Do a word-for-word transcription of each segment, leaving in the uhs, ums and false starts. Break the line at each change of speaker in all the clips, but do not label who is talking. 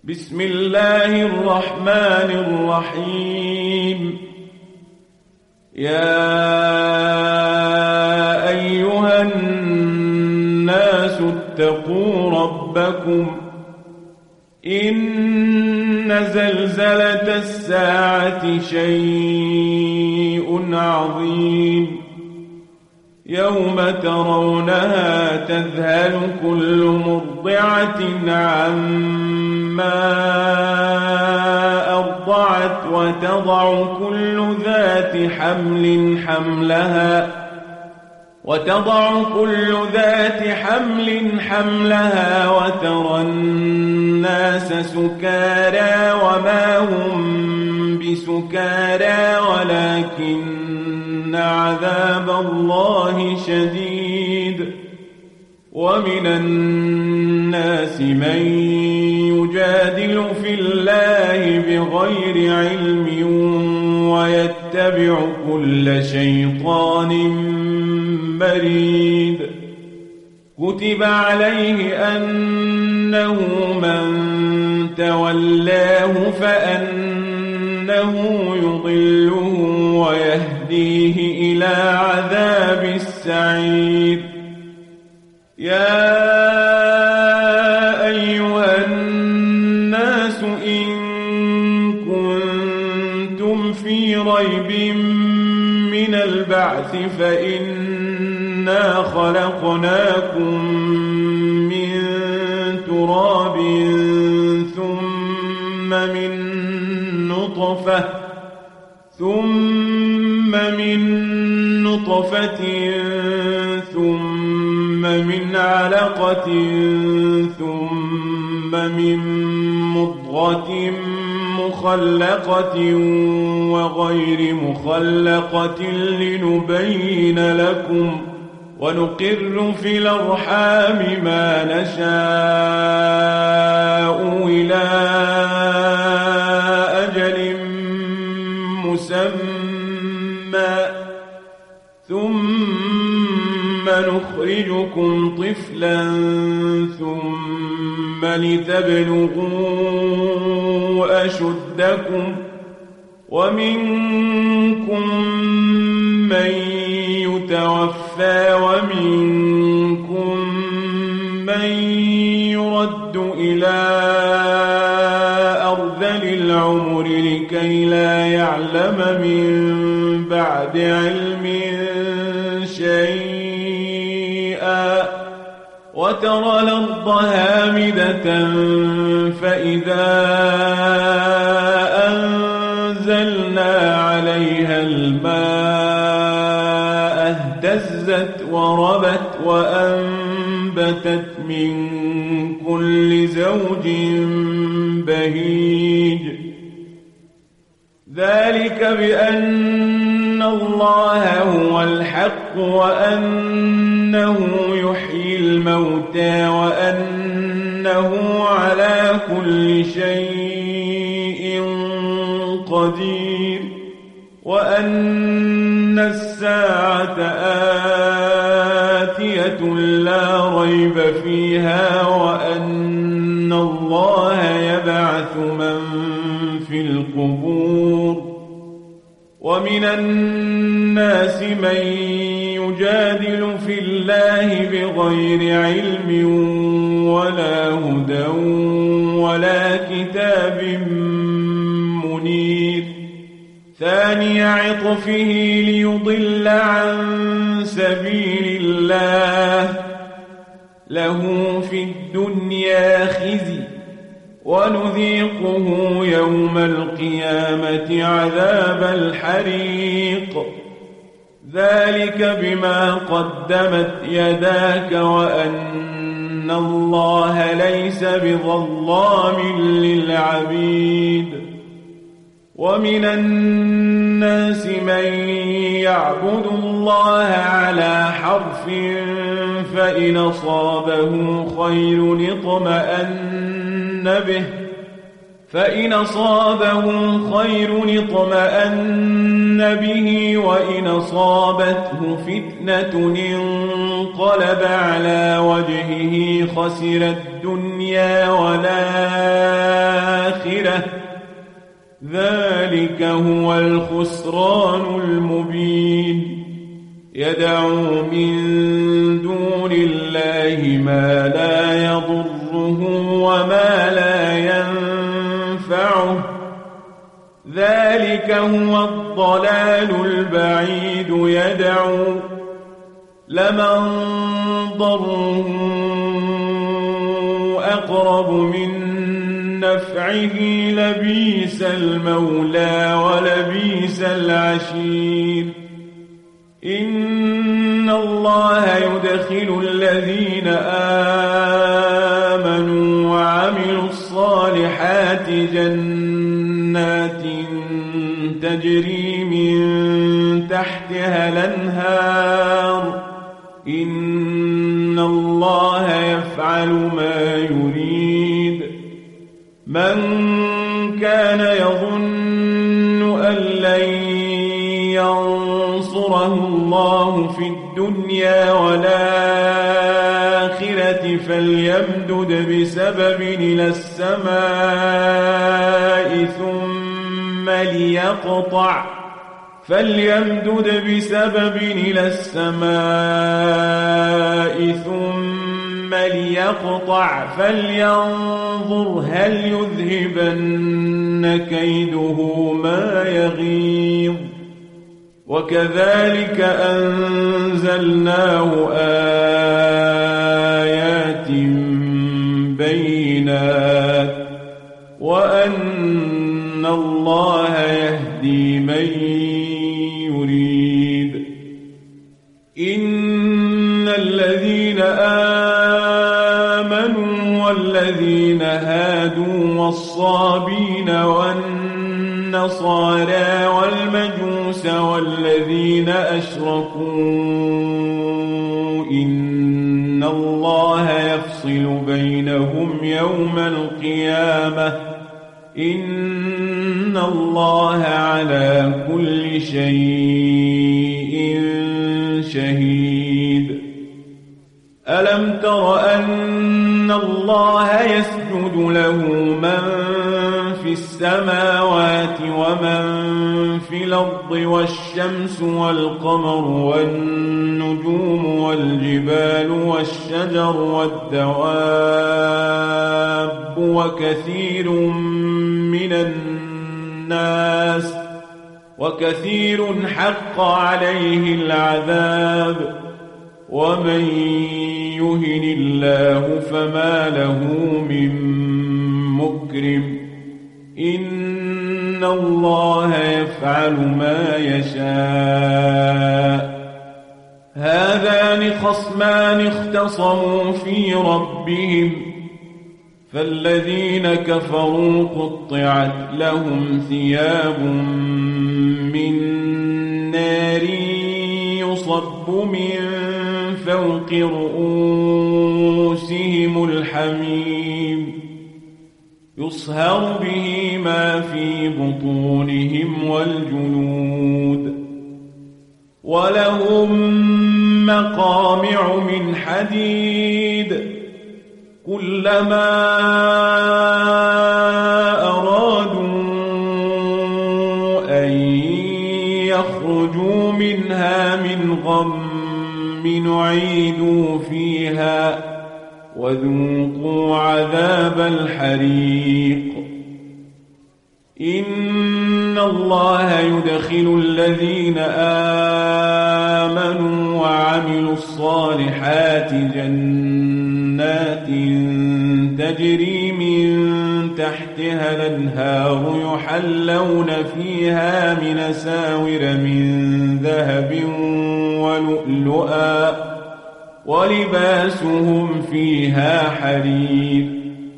بسم الله الرحمن الرحيم. يا أيها الناس اتقوا ربكم إن زلزلة الساعة شيء عظيم يوم ترونها تذهل كل مرضعة عما أرضعت وتضع كل ذات حمل حملها وتضع كل ذات حمل حملها وترى الناس سكارى وما هم بسكارى ولكن عذاب الله شديد. ومن الناس من يجادل في الله بغير علم ويتبع كل شيطان مريد. كتب عليه أنه من تولاه فأنه يضله ويهديه إلى عذاب السعير. يا أيها الناس إن كنتم في ريب من البعث فإنا خلقناكم من تراب ثم من نطفة ثم من نطفة ثم من علقة ثم من مضغة مخلقة وغير مخلقة لنبين لكم ونقر في الأرحام ما نشاء إلى أجل مسمى ثم نخرجكم طفلا ثم لتبلغوا أشدكم ومنكم من يتوفى ومنكم من يرد إلى أرذل العمر لكي لا يعلم من بعد علم شيئا. وترى الأرض هامدة فإذا أنزلنا عليها الماء اهتزت وربت وأنبتت من كل زوج بهيج. ذلك بأن الله هو الحق وأنه يحيي الموتى وأنه على كل شيء قدير وأن الساعة آتية لا ريب فيها وأن الله يبعث من في القبور. ومن الناس من يجادل في الله بغير علم ولا هدى ولا كتاب منير. ثاني عطفه ليضل عن سبيل الله له في الدنيا خزي ونذيقه يوم القيامة عذاب الحريق. ذلك بما قدمت يداك وأن الله ليس بظلام للعبيد. ومن الناس من يعبد الله على حرف فإن أصابه خير اطمأن به فإن أصابه خير اطمأن به وإن أصابته فتنة انقلب على وجهه خسر الدنيا والآخرة الآخرة ذلك هو الخسران المبين يدعو من دون الله ما لا يضره وما لا ينفعه ذلك هو الضلال البعيد يدعو لمن ضره أقرب من نفعه لبيس المولى ولبيس العشير إن الله يدخل الذين آمنوا وعملوا الصالحات جنات تجري من تحتها الأنهار إن الله يفعل ما يريد من كان يظن أن لن ينصره الله في الدنيا والآخرة فليمدد بسبب إلى السماء ثم ليقطع فليمدد بسبب إلى السماء ثم ليقطع فلينظر هل يذهبن كيده ما يغيظ وكذلك أنزلناه آيات بينات وأن الله يهدي من يريد إن الذين آمنوا والذين هادوا والصابين والنصارى والمجوس والذين أشركوا إن الله يفصل بينهم يوم القيامة إن الله على كل شيء شهيد ألم تر أن الله يسجد له من في السماوات ومن في الأرض والشمس والقمر والنجوم والجبال والشجر والدواب وكثير من الناس وكثير حق عليه العذاب ومن يهن الله فما له من مكرم إن الله يفعل ما يشاء هذان خصمان اختصموا في ربهم فالذين كفروا قطعت لهم ثياب من نار يصب من فوق رؤوسهم الحميم يصهر به ما في بطونهم والجلود ولهم مقامع من حديد كلما أرادوا أن يخرجوا منها من غم نعيدوا فيها وذوقوا عذاب الحريق إن الله يدخل الذين آمنوا وعملوا الصالحات جنات تجري من تحتها الأنهار يحلون فيها من أساور من ذهب ولؤلؤا ولباسهم فيها حرير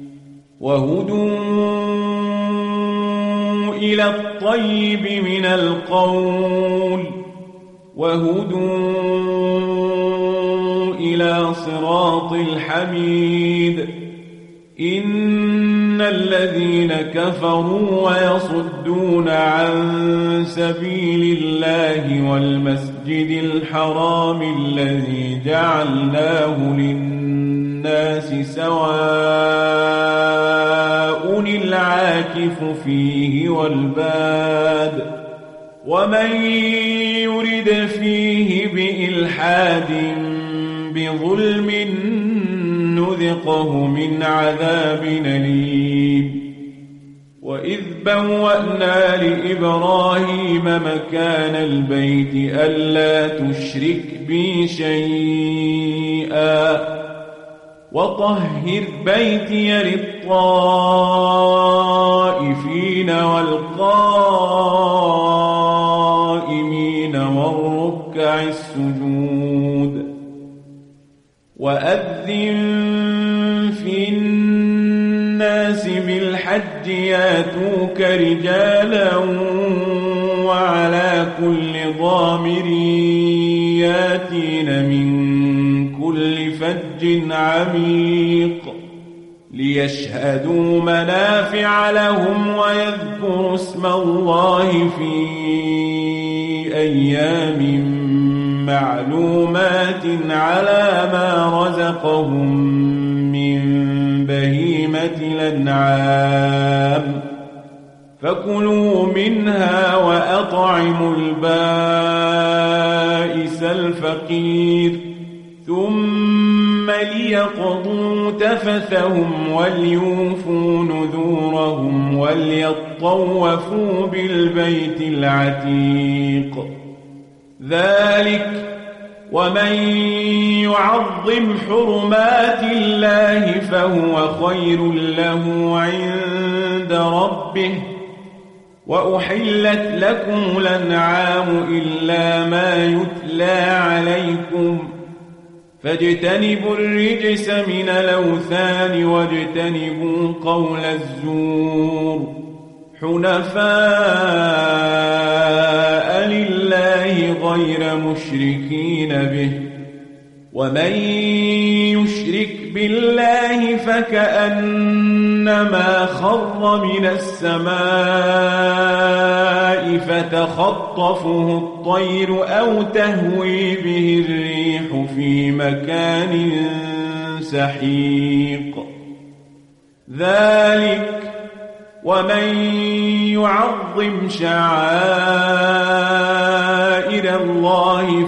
وهدوا إلى الطيب من القول وهدوا إلى صراط الحميد إن الذين كفروا ويصدون عن سبيل الله والمسجد الحرام الذي جعلناه للناس الناس سواء العاكف فيه والباد ومن يرد فيه بإلحاد بظلم نذقه من عذاب أليم. وإذ بوأنا لإبراهيم مكان البيت ألا تشرك بي شيئا وطهر بيتي للطائفين والقائمين والركع السجود. وأذن في الناس بالحج ياتوك رجالا وعلى كل ضامر ياتين من كل فج عميق ليشهدوا منافع لهم ويذكروا اسم الله في أيام معلومات على ما رزقهم من بهيمة الأنعام فكلوا منها وأطعموا البائس الفقير ثم ليقضوا تفثهم وليوفوا نذورهم وليطوفوا بالبيت العتيق. ذلك ومن يعظم حرمات الله فهو خير له عند ربه. وأحلت لكم الأنعام إلا ما يتلى عليكم فاجتنبوا الرجس من الأوثان واجتنبوا قول الزور حنفاء لله غير مشركين به. ومن يشرك بالله فكأنما خر من السماء فتخطفه الطير أو تهوي به الريح في مكان سحيق. ذلك ومن يعظم شعائر الله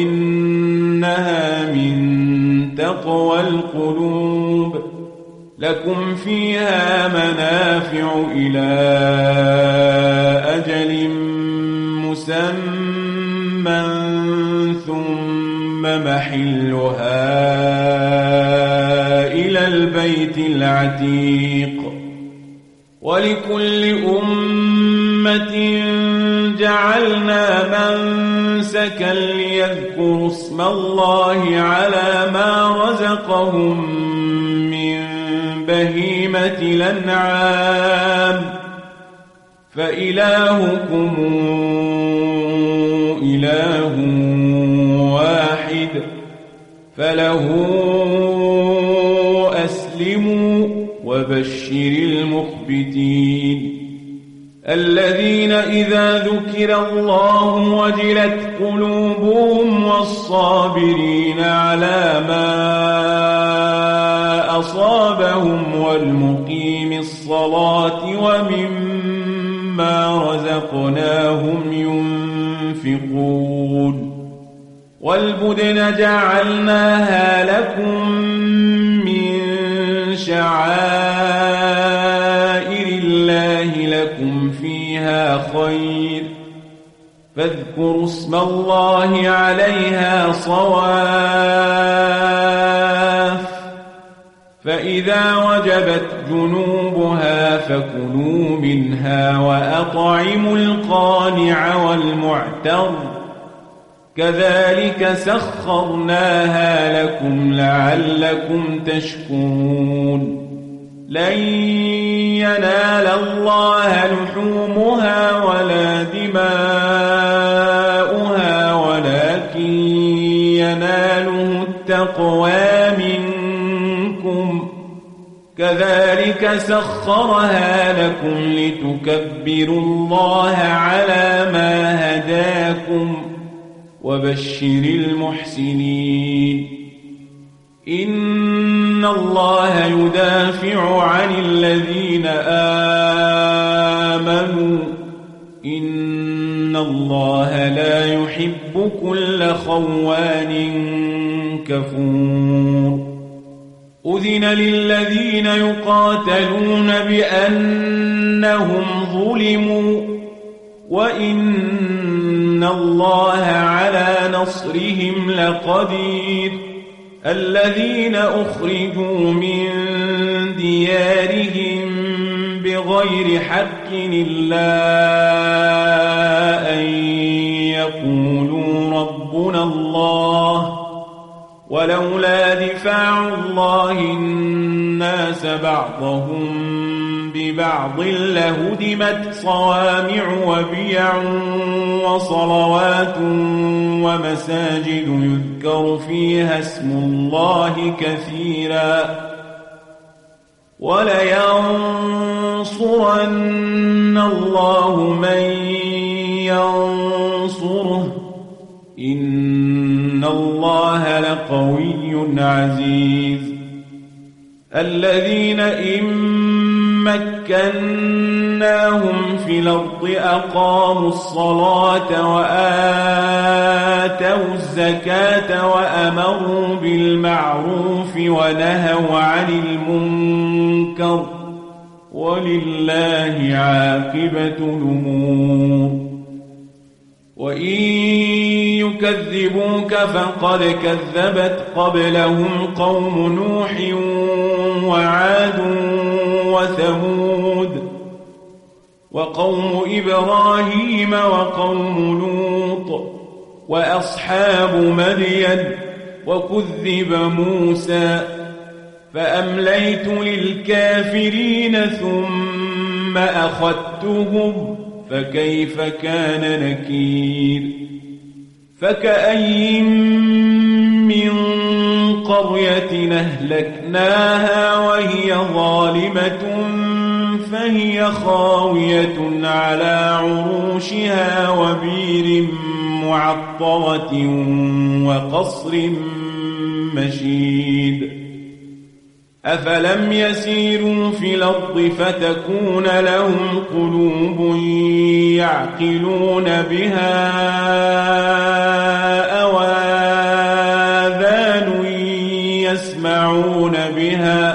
فإنها من تقوى القلوب. لكم فيها منافع إلى أجل مسمى ثم محلها إلى البيت العتيق. ولكل أمة جعلنا منسكا ليذكروا اسم الله على ما رزقهم من بهيمة الأنعام فإلهكم إله واحد فله أسلموا وبشر المخبتين الذين إذا ذكر الله وجلت قلوبهم والصابرين على ما أصابهم والمقيم الصلاة ومما رزقناهم ينفقون. والبدن جعلناها لكم من شعائر الله لكم فيها خير فاذكروا اسم الله عليها صواف. فإذا وجبت جنوبها فكلوا منها وأطعموا القانع والمعتر كذلك سخرناها لكم لعلكم تشكرون. لن ينال الله لحومها ولا دماؤها ولكن يناله التقوى منكم كذلك سخرها لكم لتكبروا الله على ما هداكم وبشر المحسنين. إن إن الله يدافع عن الذين آمنوا إن الله لا يحب كل خوان كفور أذن للذين يقاتلون بأنهم ظلموا وإن الله على نصرهم لقدير الذين أخرجوا من ديارهم بغير حق إلا أن يقولوا ربنا الله ولولا دفاع الله الناس بعضهم ببعض لهدمت صوامع وبيع وصلوات ومساجد يذكر فيها اسم الله كثيرا ولينصرن الله من ينصره إن الله لقوي عزيز الذين إن مكناهم في الأرض أقاموا الصلاة وآتوا الزكاة وأمروا بالمعروف ونهوا عن المنكر ولله عاقبة الأمور وإن يكذبوك فقد كذبت قبلهم قوم نوح وعاد وثمود وقوم إبراهيم وقوم لوط وأصحاب مدين وكذب موسى فأمليت للكافرين ثم أخذتهم فكيف كان نكير فكأي من قرية أهلكناها وهي ظالمة فهي خاوية على عروشها وبير معطرة وقصر مشيد أفلم يسيروا في الأرض فتكون لهم قلوب يعقلون بها أو آذان يسمعون بها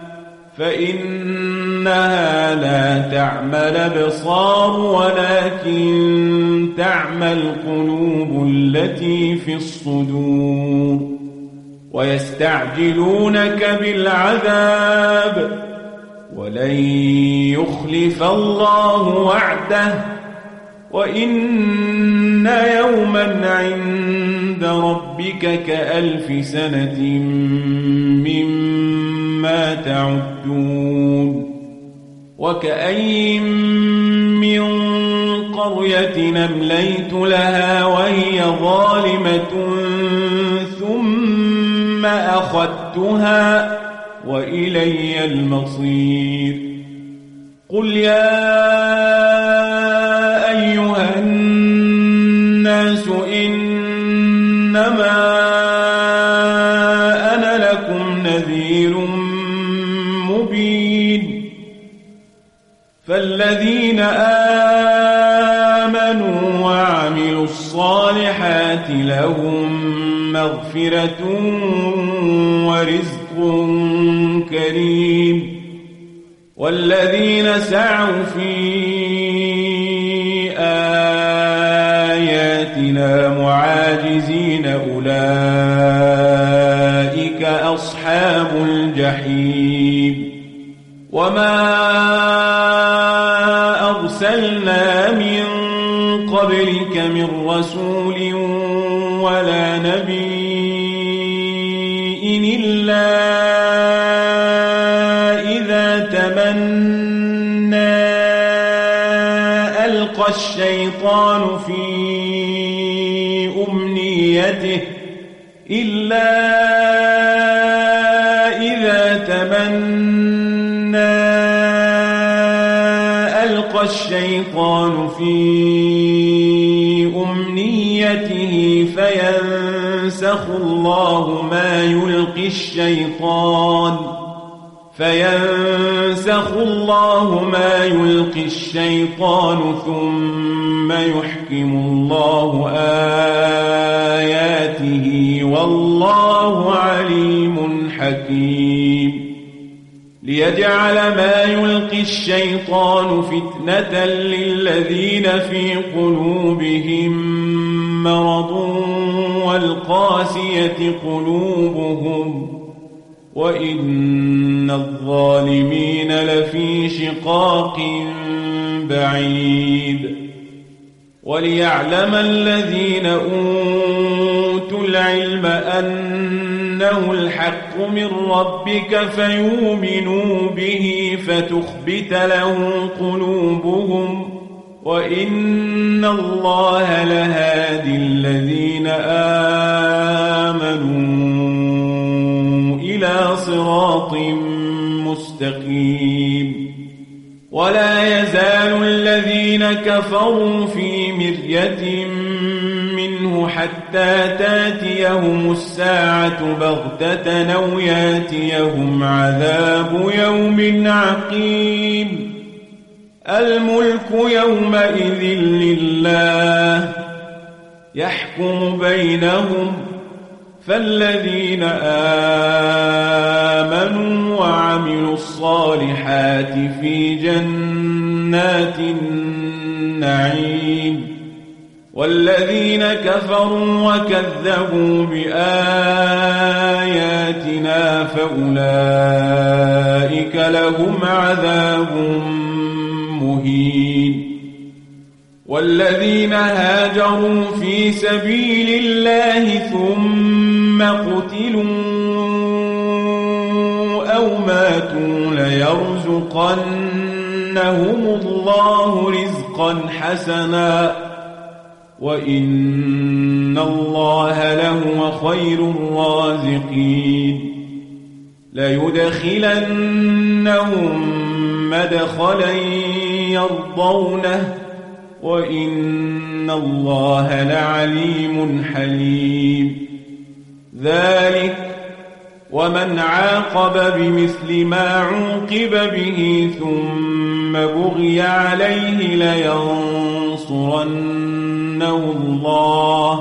فإنها لا تعمى الأبصار ولكن تعمى القلوب التي في الصدور ويستعجلونك بالعذاب ولن يخلف الله وعده وإن يوما عند ربك كألف سنة مما تعدون وكأي من قرية أمليت لها وهي ظالمة ثم أخذتها وإلي المصير قل يا أيها الناس إنما أنا لكم نذير مبين فالذين آمنوا وعملوا الصالحات لهم مغفرة ورزق كريم والذين سعوا في آياتنا معاجزين أولئك أصحاب الجحيم وما أرسلنا من قبلك من رسول ولا نبي إلا إذا تمنى ألقى الشيطان في أمنيته إلا إذا تمنى ألقى الشيطان في أمنيته فينسى فينسخ الله ما يلقي الشيطان فينسخ الله ما يلقي الشيطان ثم يحكم الله آياته والله عليم حكيم ليجعل ما يلقي الشيطان فتنة للذين في قلوبهم مرض والقاسية قلوبهم وإن الظالمين لفي شقاق بعيد وليعلم الذين أوتوا العلم أنه الحق من ربك فيؤمنوا به فتخبت له قلوبهم وإن الله لهادي الذين آمنوا إلى صراط مستقيم ولا يزال الذين كفروا في مرية منه حتى تاتيهم الساعة بغتة أو ياتيهم عذاب يوم عقيم الملك يومئذ لله يحكم بينهم فالذين آمنوا وعملوا الصالحات في جنات النعيم والذين كفروا وكذبوا بآياتنا فأولئك لهم عذاب مهين والذين هاجروا في سبيل الله ثم قتلوا أو ماتوا ليرزقنهم الله رزقا حسنا وإن الله لهو خير الرازقين ليدخلنهم مدخلا يرضونه وإن الله لعليم حليم ذلك ومن عاقب بمثل ما عوقب به ثم بغي عليه لينصرنه الله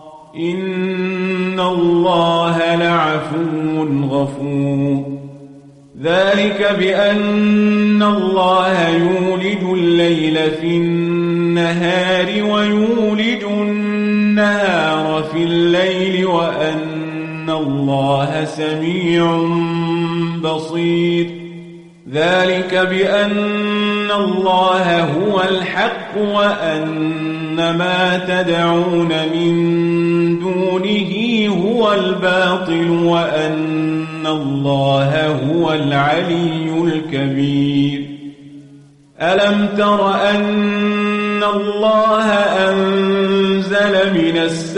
إن الله لعفو غفور ذلك بأن الله يولج الليل في النهار ويولج النهار في الليل وأن الله سميع بصير ذلك بأن الله هو الحق وأن ما تدعون من دونه هو الباطل وأن الله هو العلي الكبير ألم تر أن الله أنزل من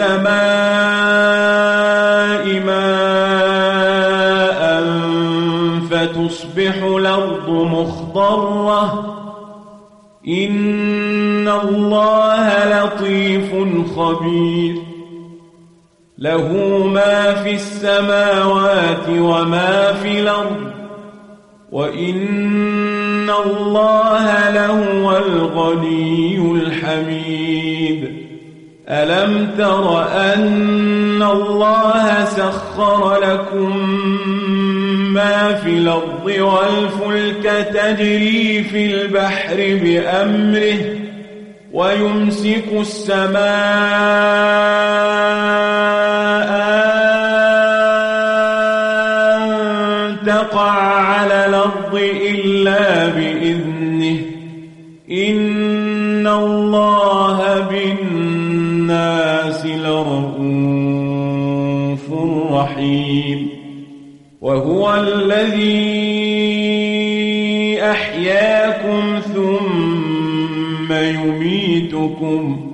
السماء ماء فتصبح الأرض مخضرة إن الله لطيف خبير له ما في السماوات وما في الأرض وإن الله لهو الغني الحميد ألم تر أن الله سخر لكم ما في الأرض والفلك تجري في البحر بأمره ويمسك السماء أن تقع على الأرض إلا بإذنه إن الله بالناس لرؤوف رحيم وهو الذي أحياكم ثم يميتكم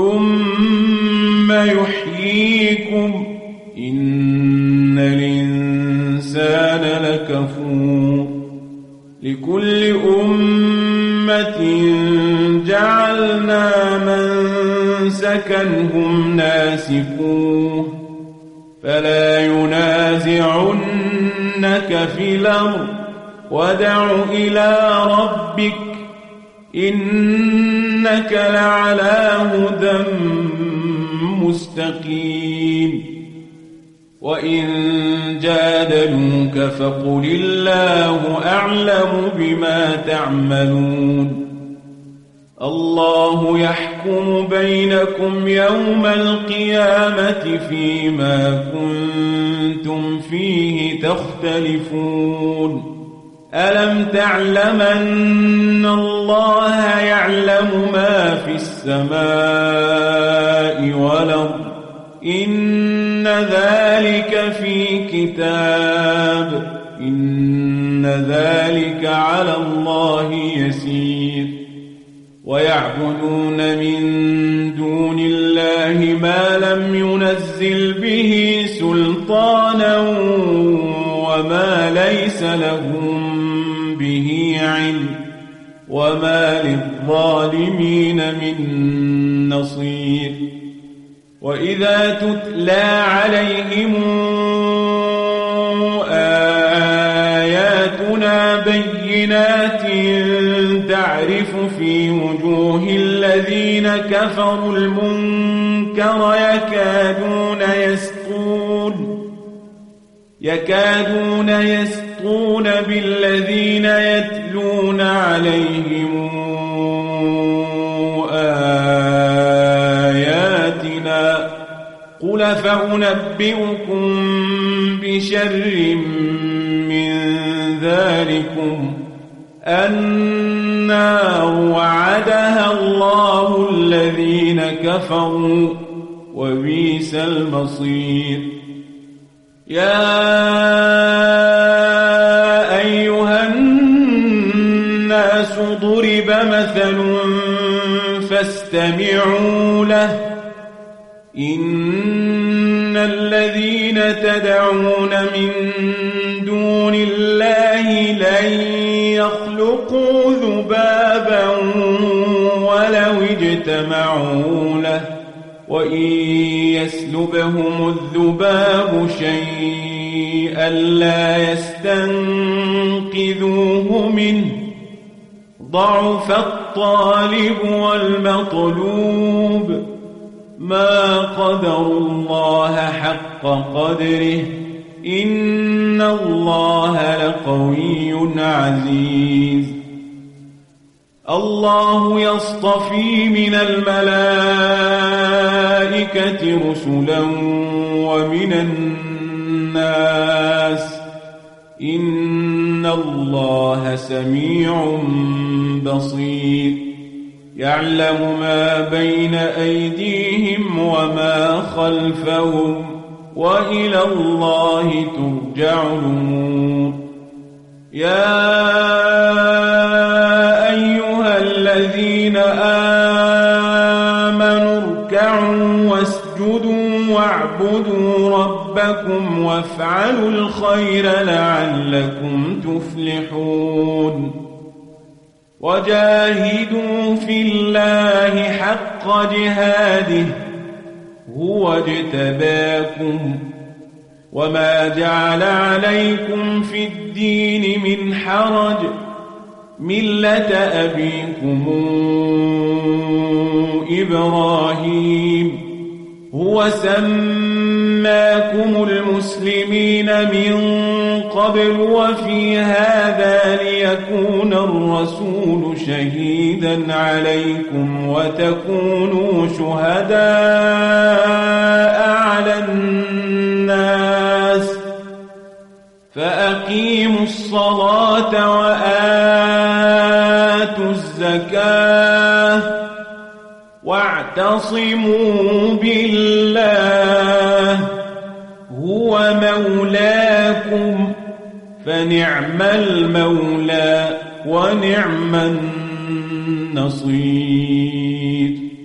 ثم يحييكم إن الإنسان لكفور لكل أمة جعلنا منسكا هم ناسكوه فلا ينازعنك في الأمر وادع إلى ربك إنك لعلى هدى مستقيم وإن جادلوك فقل الله أعلم بما تعملون الله يحكم بينكم يوم القيامة فيما كنتم فيه تختلفون ألم تعلم أن الله يعلم ما في السماء والأرض إن ذلك في كتاب إن ذلك على الله يسير ويعبدون من دون الله ما لم ينزل به سلطانا وما ليس لهم به علم وما للظالمين من نصير وإذا تتلى عليهم آياتنا بينات تعرف في وجوه الذين كفروا المنكر يكادون يسطون يكادون يسطون بالذين يتلون عليهم آياتنا قل فأنبئكم بشر من ذلكم النار وعدها الله الذين كفروا وبئس المصير يا أيها الناس ضرب مثل فاستمعوا له إن الذين تدعون من دون الله لن يخلقوا ذبابا ولو اجتمعوا له وإن يسلبهم الذباب شيئا لا يستنقذوه منه ضعف الطالب والمطلوب ما قدروا الله حق قدره إن الله لقوي عزيز الله يصطفي من الملائكة رسلا ومن الناس إن الله سميع بصير يعلم ما بين أيديهم وما خلفهم وإلى الله ترجع الأمور يا أيها الذين آمنوا اركعوا واسجدوا واعبدوا ربكم وافعلوا الخير لعلكم تفلحون وجاهدوا في الله حق جهاده هو اجتباكم وما جعل عليكم في الدين من حرج ملة أبيكم إبراهيم هو سماكم المسلمين من قبل وفي هذا ليكون الرسول شهيدا عليكم وتكونوا شهداء على الناس فأقيموا الصلاة وآتوا الزكاة واعتصموا بالله هو مولاكم فنعم المولى ونعم النصير